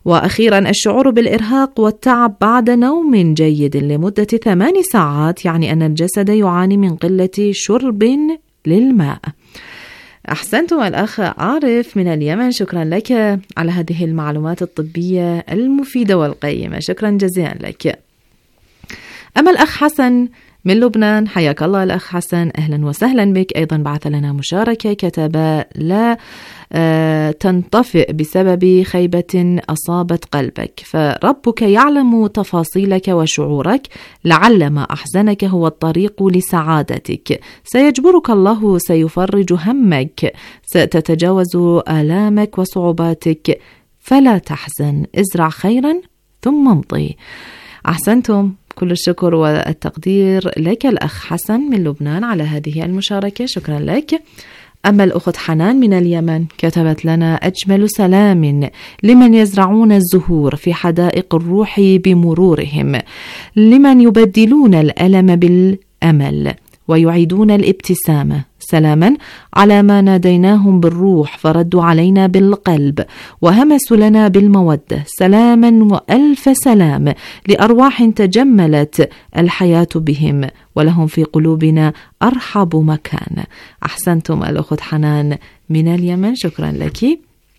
وأخيرا الشعور بالإرهاق والتعب بعد نوم جيد لمدة ثمان ساعات يعني أن الجسد يعاني من قلة شرب للماء. أحسنتم الأخ عارف من اليمن، شكرا لك على هذه المعلومات الطبية المفيدة والقيمة، شكرا جزيلا لك. أما الأخ حسن من لبنان، حياك الله الأخ حسن، أهلا وسهلا بك، أيضا بعث لنا مشاركة، كتب لا آه تنطفئ بسبب خيبة أصابت قلبك، فربك يعلم تفاصيلك وشعورك، لعل ما أحزنك هو الطريق لسعادتك، سيجبرك الله، سيفرج همك، ستتجاوز آلامك وصعوباتك، فلا تحزن، ازرع خيرا ثم امضي. أحسنتم، كل الشكر والتقدير لك الأخ حسن من لبنان على هذه المشاركة، شكرا لك. أما الأخت حنان من اليمن كتبت لنا أجمل سلام لمن يزرعون الزهور في حدائق الروح بمرورهم، لمن يبدلون الألم بالأمل ويعيدون الابتسامة، سلاما على ما ناديناهم بالروح فردوا علينا بالقلب وهمسوا لنا بالمودة، سلاما وألف سلام لأرواح تجملت الحياة بهم ولهم في قلوبنا أرحب مكان. أحسنتم الأخت حنان من اليمن، شكرا لك.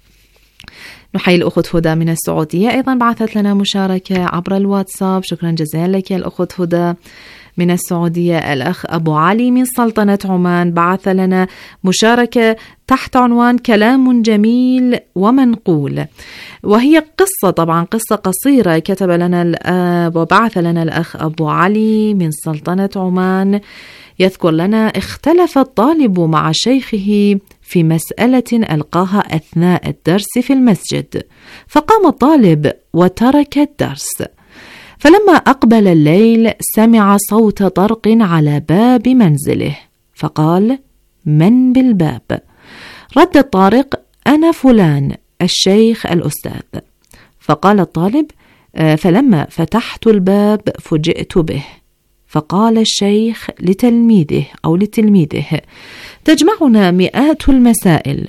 نحيي الأخت هدى من السعودية، أيضا بعثت لنا مشاركة عبر الواتساب، شكرا جزيلا لك الأخت هدى من السعودية. الأخ أبو علي من سلطنة عمان بعث لنا مشاركة تحت عنوان كلام جميل ومنقول، وهي قصة، طبعا قصة قصيرة كتب لنا الأب وبعث لنا الأخ أبو علي من سلطنة عمان، يذكر لنا اختلف الطالب مع شيخه في مسألة ألقاها أثناء الدرس في المسجد، فقام الطالب وترك الدرس، فلما أقبل الليل سمع صوت طرق على باب منزله، فقال: من بالباب؟ رد الطارق: أنا فلان الشيخ الأستاذ. فقال الطالب: فلما فتحت الباب فوجئت به. فقال الشيخ لتلميذه أو لتلميذه: تجمعنا مئات المسائل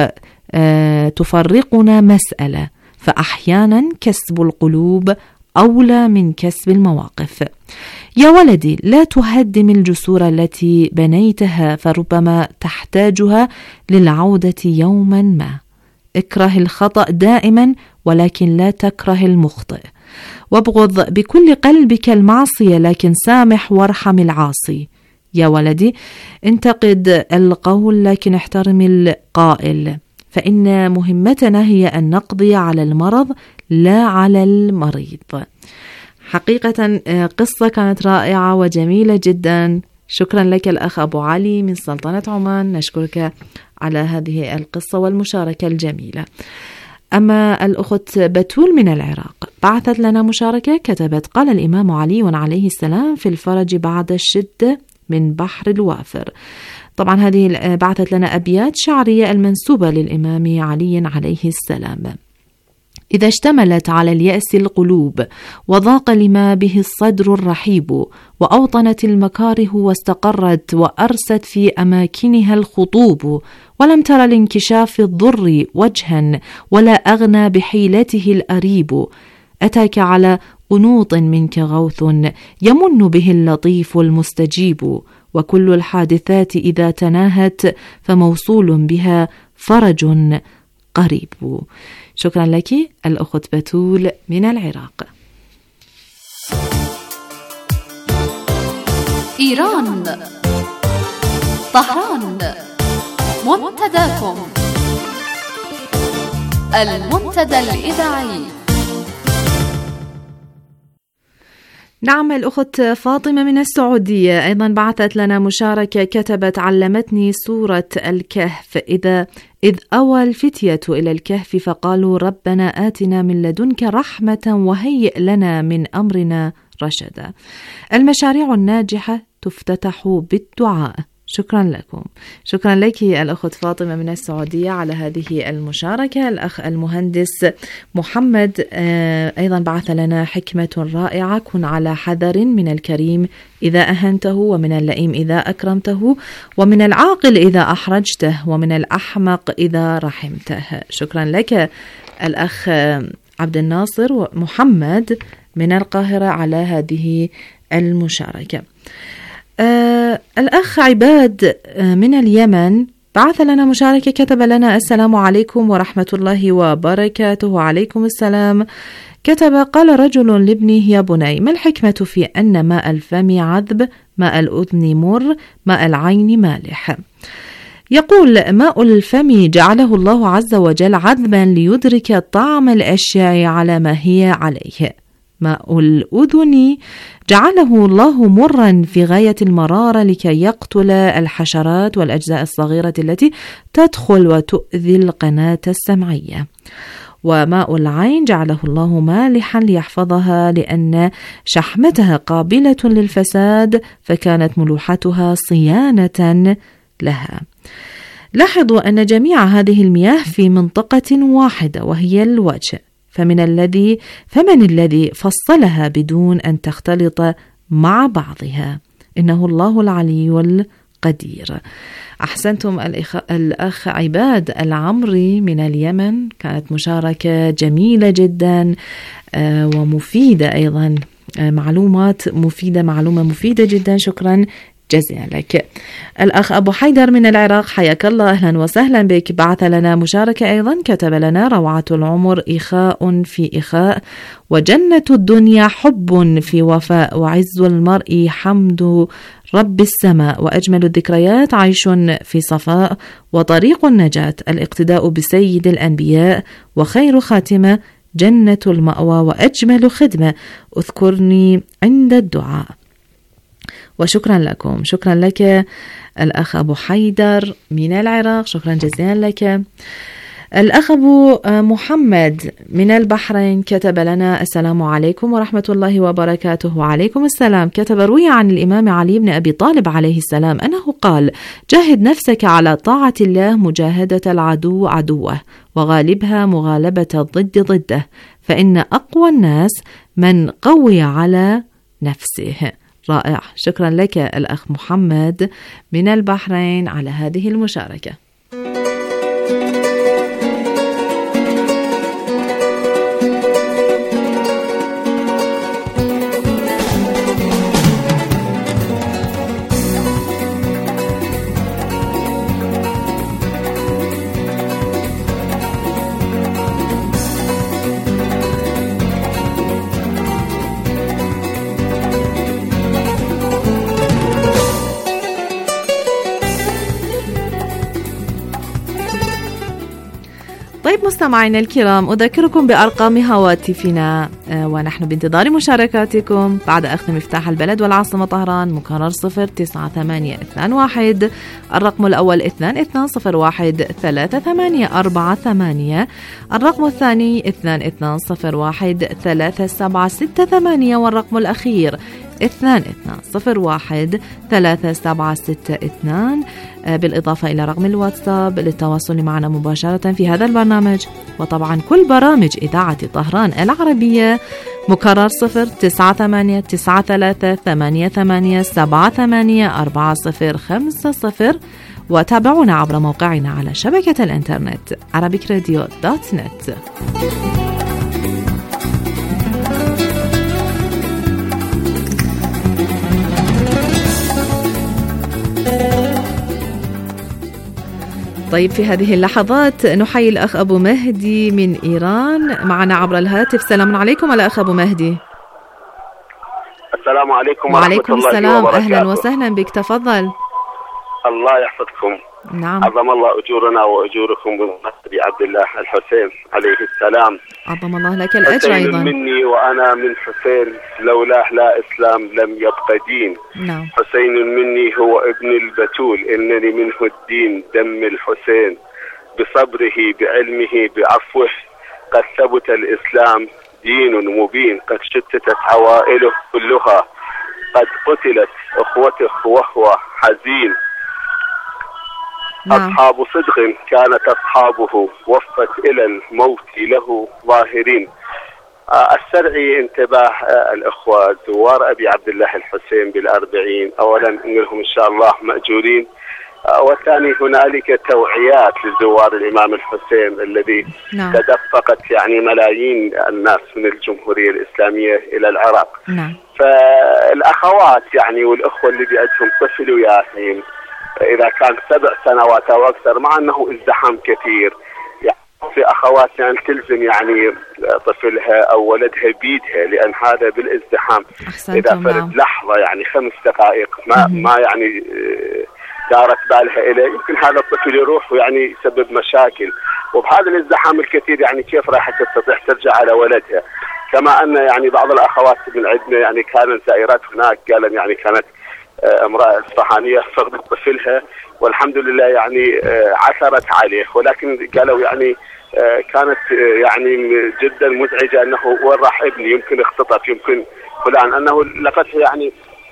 وتفرقنا مسألة، فأحيانا كسب القلوب أولى من كسب المواقف. يا ولدي، لا تهدم الجسور التي بنيتها، فربما تحتاجها للعودة يوما ما. اكره الخطأ دائما ولكن لا تكره المخطئ، وابغض بكل قلبك المعصية لكن سامح وارحم العاصي. يا ولدي، انتقد القول لكن احترم القائل، فإن مهمتنا هي أن نقضي على المرض لا على المريض. حقيقة قصة كانت رائعة وجميلة جدا، شكرا لك الأخ أبو علي من سلطنة عمان، نشكرك على هذه القصة والمشاركة الجميلة. أما الأخت بتول من العراق بعثت لنا مشاركة، كتبت: قال الإمام علي عليه السلام في الفرج بعد الشدة من بحر الوافر. طبعا هذه بعثت لنا أبيات شعرية المنسوبة للإمام علي عليه السلام: إذا اشتملت على اليأس القلوب وضاق لما به الصدر الرحيب، وأوطنت المكاره واستقرت وأرست في أماكنها الخطوب، ولم تر لانكشاف الضر وجها ولا أغنى بحيلته الأريب، أتاك على قنوط منك غوث يمن به اللطيف المستجيب، وكل الحادثات إذا تناهت فموصول بها فرج قريب. شكرا لك الأخت بتول من العراق. إيران، طهران، منتداكم، المنتدى الإذاعي. نعم، الأخت فاطمة من السعودية أيضا بعثت لنا مشاركة، كتبت: علمتني سورة الكهف إذا إذ أوى الفتية إلى الكهف فقالوا ربنا آتنا من لدنك رحمة وهيئ لنا من أمرنا رشدا. المشاريع الناجحة تفتتح بالدعاء. شكرا لكم، شكرا لك الأخت فاطمة من السعودية على هذه المشاركة. الأخ المهندس محمد أيضا بعث لنا حكمة رائعة: كن على حذر من الكريم إذا أهنته، ومن اللئيم إذا أكرمته، ومن العاقل إذا أحرجته، ومن الأحمق إذا رحمته. شكرا لك الأخ عبد الناصر ومحمد من القاهرة على هذه المشاركة. آه الأخ عباد من اليمن بعث لنا مشاركة، كتب لنا: السلام عليكم ورحمة الله وبركاته. وعليكم السلام. كتب: قال رجل لابنه: يا بني، ما الحكمة في أن ماء الفم عذب، ماء الأذن مر، ماء العين مالح؟ يقول: ماء الفم جعله الله عز وجل عذبا ليدرك طعم الأشياء على ما هي عليه. ماء الأذن جعله الله مرا في غاية المرارة لكي يقتل الحشرات والأجزاء الصغيرة التي تدخل وتؤذي القناة السمعية. وماء العين جعله الله مالحا ليحفظها لأن شحمتها قابلة للفساد، فكانت ملوحتها صيانة لها. لاحظوا أن جميع هذه المياه في منطقة واحدة وهي الوجه، فمن الذي فمن الذي فصلها بدون أن تختلط مع بعضها؟ إنه الله العلي القدير. أحسنتم الأخ, الأخ عباد العمري من اليمن، كانت مشاركة جميلة جدا ومفيدة أيضا، معلومات مفيدة، معلومة مفيدة جدا. شكرا جزيلا لك. الأخ أبو حيدر من العراق، حياك الله، أهلا وسهلا بك. بعث لنا مشاركة أيضا، كتب لنا: روعة العمر إخاء في إخاء، وجنة الدنيا حب في وفاء، وعز المرء حمد رب السماء، وأجمل الذكريات عيش في صفاء، وطريق النجاة الاقتداء بسيد الأنبياء، وخير خاتمة جنة المأوى، وأجمل خدمة اذكرني عند الدعاء. وشكرا لكم. شكرا لك الأخ أبو حيدر من العراق، شكرا جزيلا لك. الأخ أبو محمد من البحرين كتب لنا: السلام عليكم ورحمة الله وبركاته. وعليكم السلام. كتب: روي عن الإمام علي بن أبي طالب عليه السلام أنه قال: جاهد نفسك على طاعة الله مجاهدة العدو عدوه، وغالبها مغالبة الضد ضده، فإن أقوى الناس من قوي على نفسه. رائع. شكرا لك الأخ محمد من البحرين على هذه المشاركة. طيب مستمعينا الكرام، أذكركم بأرقام هواتفنا ونحن بانتظار مشاركاتكم بعد أخذ مفتاح البلد والعاصمة طهران. مكرر صفر تسعة ثمانية اثنان واحد، الرقم الأول اثنان اثنان صفر واحد ثلاثة ثمانية أربعة ثمانية، الرقم الثاني اثنان اثنان صفر واحد ثلاثة سبعة ستة ثمانية، والرقم الأخير اثنان اثنان صفر واحد ثلاثة سبعة ستة اثنان، بالإضافة إلى رقم الواتساب للتواصل معنا مباشرة في هذا البرنامج. وطبعا كل برامج إذاعة طهران العربية مكرر صفر تسعة ثمانية تسعة ثلاثة ثمانية ثمانية سبعة ثمانية أربعة صفر خمسة صفر، وتابعونا عبر موقعنا على شبكة الإنترنت arabic radio dot net. طيب في هذه اللحظات نحيي الأخ أبو مهدي من إيران معنا عبر الهاتف. سلام عليكم الأخ أبو مهدي. السلام عليكم ورحمة الله وبركاته. وعليكم السلام، أهلا وسهلا بك، تفضل. الله يحفظكم. نعم. عظم الله أجورنا وأجوركم بمناسبة عبد الله الحسين عليه السلام. عظم الله لك الأجر أيضا. مني وأنا من حسين، لولاه لا إسلام لم يبقى دين. نعم. حسين مني هو ابن البتول، إنني منه الدين دم الحسين، بصبره بعلمه بعفوه قد ثبت الإسلام دين مبين، قد شتتت عوائله كلها، قد قتلت أخوته وهو حزين. نعم. أصحاب صدق كانت أصحابه، وفت إلى الموت له ظاهرين. السرعي انتباه الأخوة زوار أبي عبد الله الحسين بالأربعين، أولا نقول لهم إن شاء الله مأجورين والثاني هنالك توعيات لزوار الإمام الحسين الذي نعم. تدفقت يعني ملايين الناس من الجمهورية الإسلامية إلى العراق. نعم. فالأخوات يعني والأخوة اللي بيعدهم طفل وياسين إذا كان سبع سنوات أو أكثر، مع أنه ازدحام كثير، يعني في أخوات يعني تلزم يعني طفلها أو ولدها بيدها، لأن هذا بالازدحام إذا فرد نعم. لحظة يعني خمس دقائق ما مم. ما يعني دارت بالها إليه، يمكن هذا الطفل يروح ويعني يسبب مشاكل. وبهذا الازدحام الكثير يعني كيف راح تستطيع ترجع على ولدها؟ كما أن يعني بعض الأخوات من عندنا يعني كانت زائرات هناك، قالن يعني كانت امرأة اصفهانية فقدت طفلها والحمد لله يعني عثرت عليه، ولكن قالوا يعني كانت يعني جدا مزعجة أنه وين راح ابني، يمكن اختطف، يمكن فلان، أنه لقتها يعني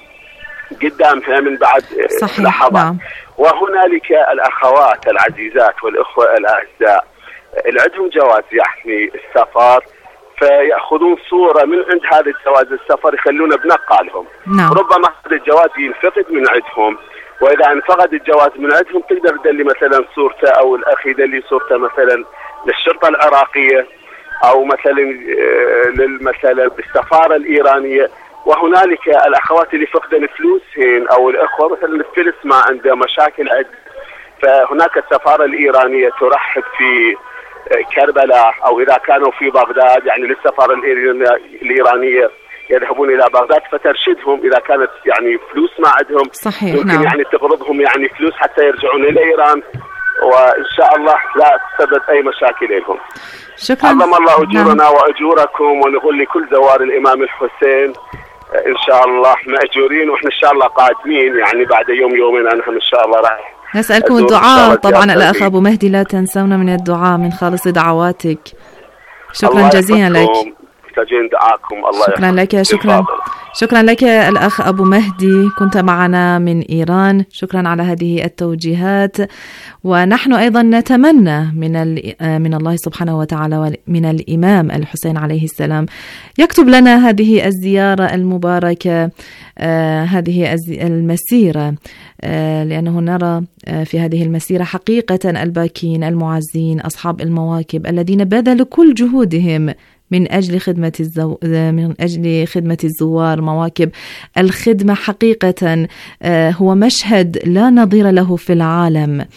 قدامها من بعد لحظات. نعم. وهنالك الأخوات العزيزات والإخوة الأعزاء اللي عندهم جواز يعني السفر، فيأخذون صورة من عند هذا الجواز السفر يخلونه بنقالهم. نعم. ربما هذا الجواز ينفقد من عندهم، وإذا انفقد الجواز من عندهم تقدر تدلي مثلا صورته، أو الأخ يدلي صورته مثلا للشرطة العراقية، أو مثلا مثلا بالسفارة الإيرانية. وهنالك الأخوات اللي فقدن فلوسهن، أو الأخوة مثلا الفلس ما عنده مشاكل عد، فهناك السفارة الإيرانية ترحب في كربلاء، أو إذا كانوا في بغداد يعني للسفارة الإيرانية يذهبون إلى بغداد فترشدهم إذا كانت يعني فلوس ما عندهم. صحيح. يمكن نعم. يعني تقرضهم يعني فلوس حتى يرجعون إلى إيران، وإن شاء الله لا تسبب أي مشاكل لهم. شكرا. عظم الله أجورنا نعم. وأجوركم، ونقول لكل زوار الإمام الحسين إن شاء الله مأجورين، وإحنا إن شاء الله قادمين يعني بعد يوم يومين أنهم إن شاء الله راح نسألكم الدعاء. طبعا الأخ أبو مهدي لا تنسونا من الدعاء من خالص دعواتك. شكرا جزيلا لك. محتاجين دعاكم. الله شكرا لك. شكرا شكرا لك الأخ أبو مهدي، كنت معنا من إيران. شكرا على هذه التوجيهات. ونحن أيضا نتمنى من من الله سبحانه وتعالى ومن الإمام الحسين عليه السلام يكتب لنا هذه الزيارة المباركة، آه هذه المسيرة، آه لأنه نرى في هذه المسيرة حقيقة الباكين المعزين أصحاب المواكب الذين بذلوا كل جهودهم من أجل خدمة الزو... من أجل خدمة الزوار. مواكب الخدمة حقيقة هو مشهد لا نظير له في العالم،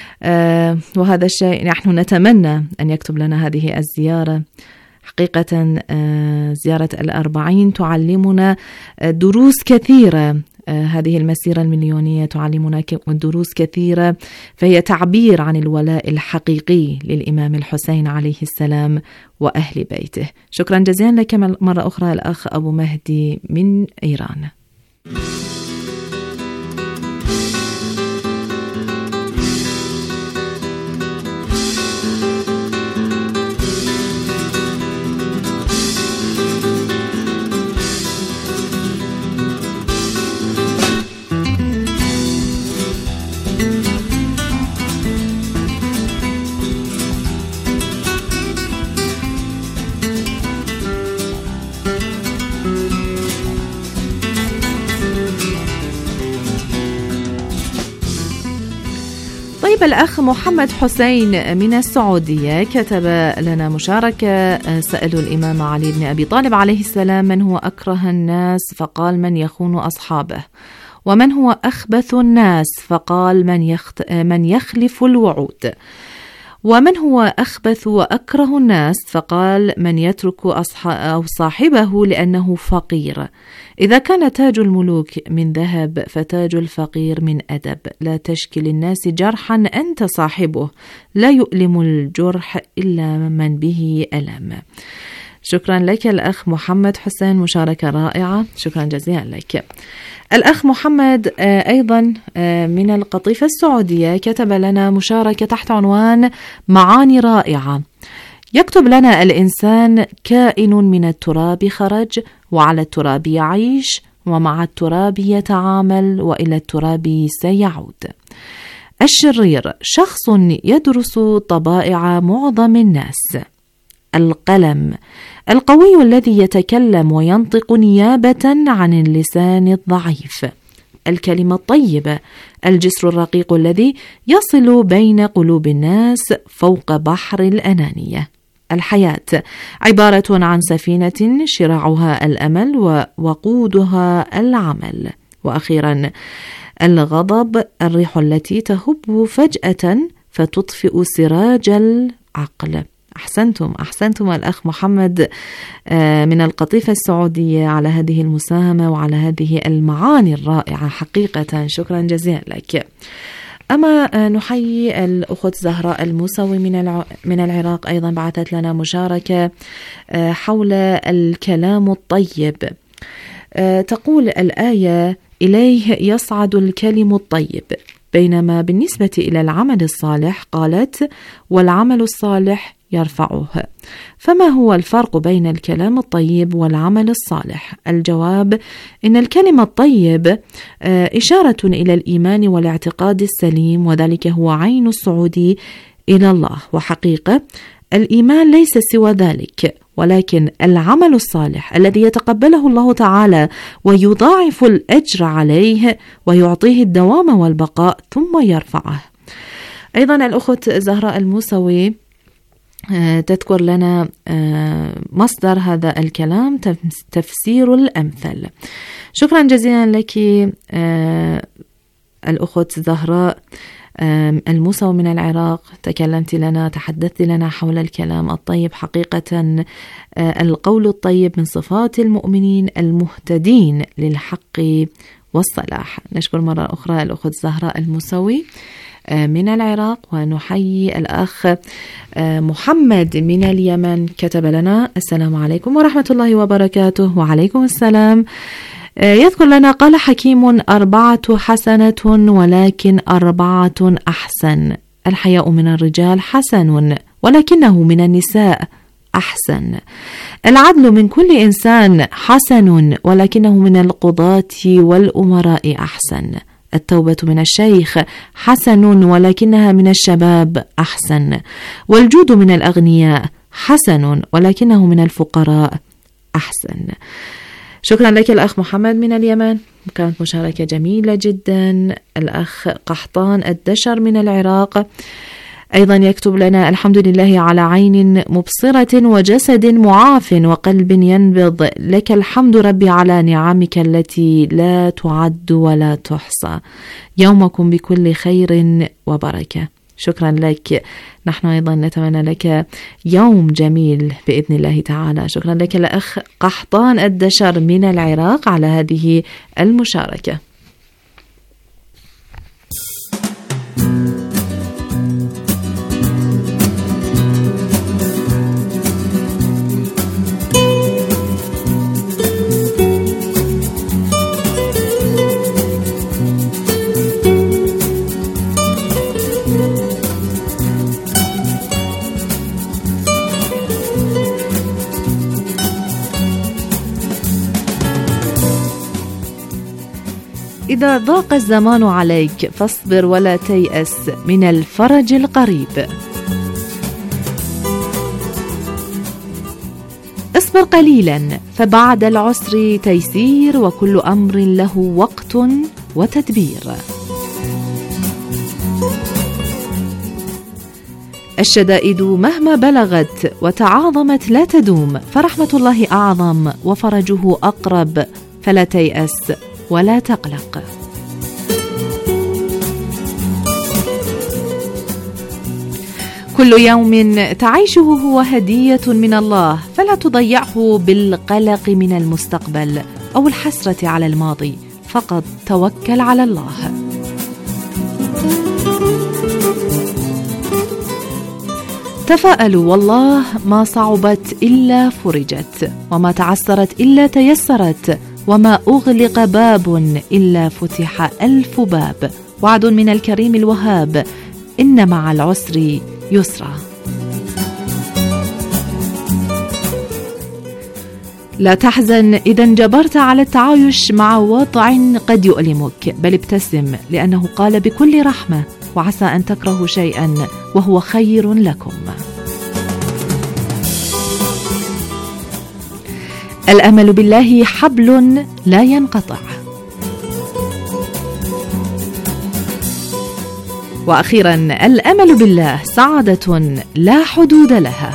وهذا الشيء نحن نتمنى أن يكتب لنا هذه الزيارة. حقيقة زيارة الأربعين تعلمنا دروس كثيرة، هذه المسيرة المليونية تعلمنا دروس كثيرة، فهي تعبير عن الولاء الحقيقي للإمام الحسين عليه السلام وأهل بيته. شكرا جزيلا لك مرة أخرى الأخ أبو مهدي من إيران. طيب الأخ محمد حسين من السعودية كتب لنا مشاركة. سألوا الإمام علي بن أبي طالب عليه السلام من هو أكره الناس، فقال من يخون أصحابه. ومن هو أخبث الناس، فقال من, يخت... من يخلف الوعود. ومن هو أخبث وأكره الناس، فقال من يترك أصح... أو صاحبه لأنه فقير. إذا كان تاج الملوك من ذهب فتاج الفقير من أدب. لا تشكي للناس جرحا أنت صاحبه، لا يؤلم الجرح إلا من به ألم. شكرا لك الأخ محمد حسين، مشاركة رائعة، شكرا جزيلا لك. الأخ محمد أيضا من القطيفة السعودية كتب لنا مشاركة تحت عنوان معاني رائعة. يكتب لنا الإنسان كائن من التراب خرج، وعلى التراب يعيش، ومع التراب يتعامل، وإلى التراب سيعود. الشرير شخص يدرس طبائع معظم الناس. القلم القوي الذي يتكلم وينطق نيابة عن اللسان الضعيف. الكلمة الطيبة، الجسر الرقيق الذي يصل بين قلوب الناس فوق بحر الأنانية. الحياة عبارة عن سفينة شراعها الأمل ووقودها العمل. وأخيرا الغضب الريح التي تهب فجأة فتطفئ سراج العقل. أحسنتم أحسنتم الأخ محمد من القطيفة السعودية على هذه المساهمة وعلى هذه المعاني الرائعة حقيقة، شكرا جزيلا لك. أما نحيي الأخت زهراء الموسوي من من العراق، أيضا بعثت لنا مشاركة حول الكلام الطيب. تقول الآية: إليه يصعد الكلم الطيب، بينما بالنسبة إلى العمل الصالح قالت: والعمل الصالح يرفعه. فما هو الفرق بين الكلام الطيب والعمل الصالح؟ الجواب: إن الكلمة الطيب إشارة إلى الإيمان والاعتقاد السليم، وذلك هو عين الصعود إلى الله. وحقيقة الإيمان ليس سوى ذلك، ولكن العمل الصالح الذي يتقبله الله تعالى ويضاعف الأجر عليه ويعطيه الدوام والبقاء ثم يرفعه. أيضا الأخت زهراء الموسوي تذكر لنا مصدر هذا الكلام، تفسير الأمثل. شكرا جزيلا لك الأخت زهراء الموسوي من العراق، تكلمت لنا تحدثت لنا حول الكلام الطيب. حقيقة القول الطيب من صفات المؤمنين المهتدين للحق والصلاح. نشكر مرة أخرى الأخت زهراء الموسوي من العراق. ونحيي الأخ محمد من اليمن، كتب لنا: السلام عليكم ورحمة الله وبركاته. وعليكم السلام. يذكر لنا: قال حكيم: أربعة حسنة ولكن أربعة أحسن. الحياء من الرجال حسن ولكنه من النساء أحسن. العدل من كل إنسان حسن ولكنه من القضاة والأمراء أحسن. التوبة من الشيخ حسن ولكنها من الشباب أحسن. والجود من الأغنياء حسن ولكنه من الفقراء أحسن. شكرا لك الأخ محمد من اليمن، كانت مشاركة جميلة جدا. الأخ قحطان الدشر من العراق أيضا يكتب لنا: الحمد لله على عين مبصرة وجسد معاف وقلب ينبض، لك الحمد ربي على نعمك التي لا تعد ولا تحصى، يومكم بكل خير وبركة. شكرا لك. نحن أيضا نتمنى لك يوم جميل بإذن الله تعالى. شكرا لك الأخ قحطان الدشر من العراق على هذه المشاركة. إذا ضاق الزمان عليك فاصبر ولا تيأس من الفرج القريب. اصبر قليلا فبعد العسر تيسير، وكل أمر له وقت وتدبير. الشدائد مهما بلغت وتعاظمت لا تدوم، فرحمة الله أعظم وفرجه أقرب، فلا تيأس ولا تقلق. كل يوم تعيشه هو هدية من الله، فلا تضيعه بالقلق من المستقبل أو الحسرة على الماضي، فقط توكل على الله. تفاءلوا، والله ما صعبت إلا فرجت، وما تعسرت إلا تيسرت، وما أغلق باب إلا فتح ألف باب، وعد من الكريم الوهاب، إن مع العسر يسرا. لا تحزن إذا انجبرت على التعايش مع وضع قد يؤلمك، بل ابتسم لأنه قال بكل رحمة: وعسى أن تكرهوا شيئا وهو خير لكم. الأمل بالله حبل لا ينقطع. وأخيرا الأمل بالله سعادة لا حدود لها.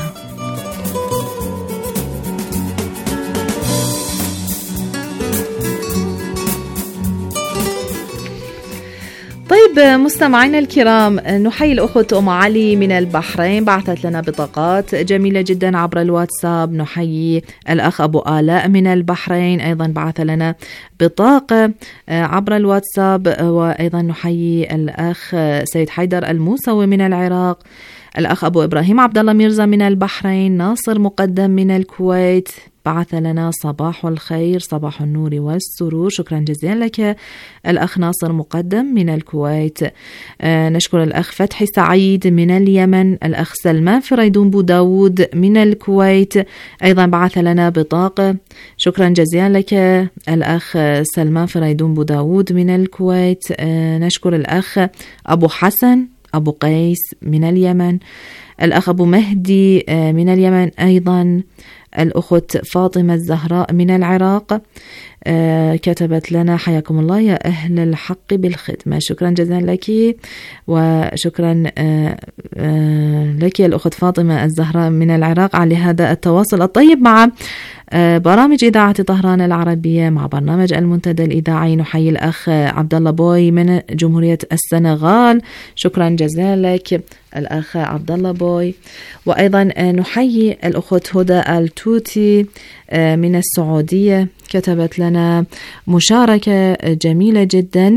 طيب مستمعينا الكرام، نحيي الأخت أم علي من البحرين، بعثت لنا بطاقات جميلة جدا عبر الواتساب. نحيي الأخ أبو آلاء من البحرين، أيضا بعث لنا بطاقة عبر الواتساب. وأيضا نحيي الأخ سيد حيدر الموسوي من العراق، الأخ أبو إبراهيم عبد الله ميرزا من البحرين، ناصر مقدم من الكويت بعث لنا صباح الخير، صباح النور والسرور. شكرا جزيلا لك الأخ ناصر مقدم من الكويت. آه نشكر الأخ فتحي سعيد من اليمن، الأخ سلمان فريدون بو داود من الكويت أيضا بعث لنا بطاقة. شكرا جزيلا لك الأخ سلمان فريدون بو داود من الكويت. آه نشكر الأخ أبو حسن أبو قيس من اليمن، الأخ أبو مهدي آه من اليمن، أيضا الأخت فاطمة الزهراء من العراق. آه كتبت لنا حياكم الله يا أهل الحق بالخدمة. شكرا جزيلا لك، وشكرا آه آه لك الأخت فاطمة الزهراء من العراق على هذا التواصل الطيب مع آه برامج إذاعة طهران العربية، مع برنامج المنتدى الإذاعي. نحيي الأخ عبد الله بوي من جمهورية السنغال، شكرا جزيلا لك الأخ عبد الله بوي. وأيضا نحيي الأخت هدى التوتي من السعودية، كتبت لنا مشاركة جميلة جدا.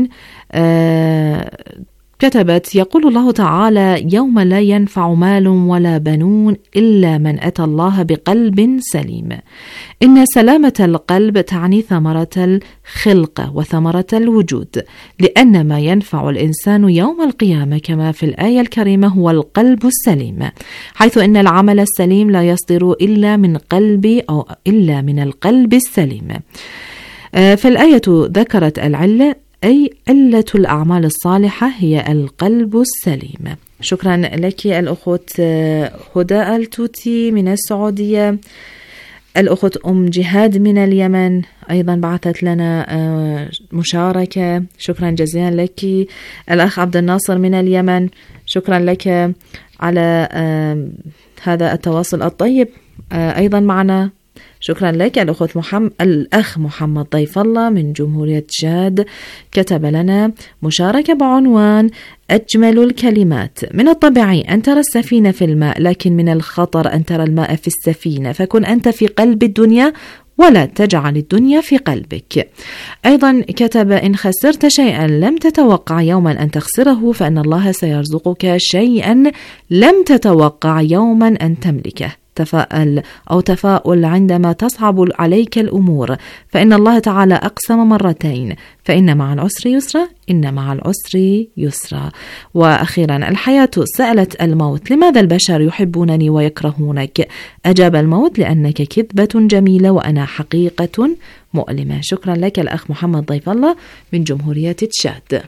كتبت: يقول الله تعالى: يوم لا ينفع مال ولا بنون إلا من أتى الله بقلب سليم. إن سلامة القلب تعني ثمرة الخلقة وثمرة الوجود، لأن ما ينفع الإنسان يوم القيامة كما في الآية الكريمة هو القلب السليم، حيث إن العمل السليم لا يصدر إلا من قلب أو إلا من القلب السليم. في الآية ذكرت العلة، أي علة الأعمال الصالحة هي القلب السليم. شكرا لك الأخت هدى التوتي من السعودية. الأخت أم جهاد من اليمن أيضا بعثت لنا مشاركة، شكرا جزيلا لك. الأخ عبد الناصر من اليمن، شكرا لك على هذا التواصل الطيب أيضا معنا. شكرا لك الأخت محمد الأخ محمد ضيف الله من جمهورية جاد، كتب لنا مشاركة بعنوان: أجمل الكلمات. من الطبيعي أن ترى السفينة في الماء، لكن من الخطر أن ترى الماء في السفينة، فكن أنت في قلب الدنيا ولا تجعل الدنيا في قلبك. أيضا كتب: إن خسرت شيئا لم تتوقع يوما أن تخسره، فإن الله سيرزقك شيئا لم تتوقع يوما أن تملكه. تفاءل أو تفاؤل عندما تصعب عليك الأمور، فإن الله تعالى أقسم مرتين: فإن مع العسر يسرا، إن مع العسر يسرا. وأخيرا الحياة سألت الموت: لماذا البشر يحبونني ويكرهونك؟ أجاب الموت: لأنك كذبة جميلة وأنا حقيقة مؤلمة. شكرا لك الأخ محمد ضيف الله من جمهورية تشاد.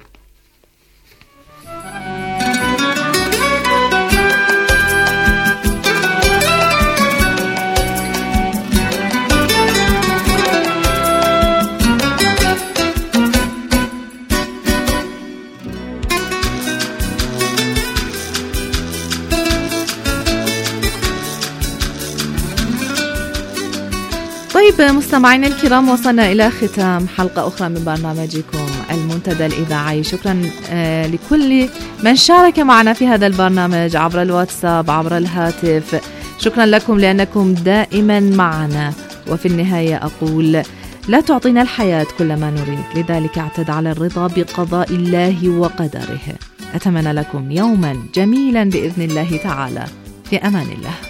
طيب مستمعينا الكرام، وصلنا إلى ختام حلقة أخرى من برنامجكم المنتدى الإذاعي. شكرا آه لكل من شارك معنا في هذا البرنامج عبر الواتساب، عبر الهاتف. شكرا لكم لأنكم دائما معنا. وفي النهاية أقول: لا تعطينا الحياة كل ما نريد، لذلك اعتد على الرضا بقضاء الله وقدره. أتمنى لكم يوما جميلا بإذن الله تعالى. في أمان الله.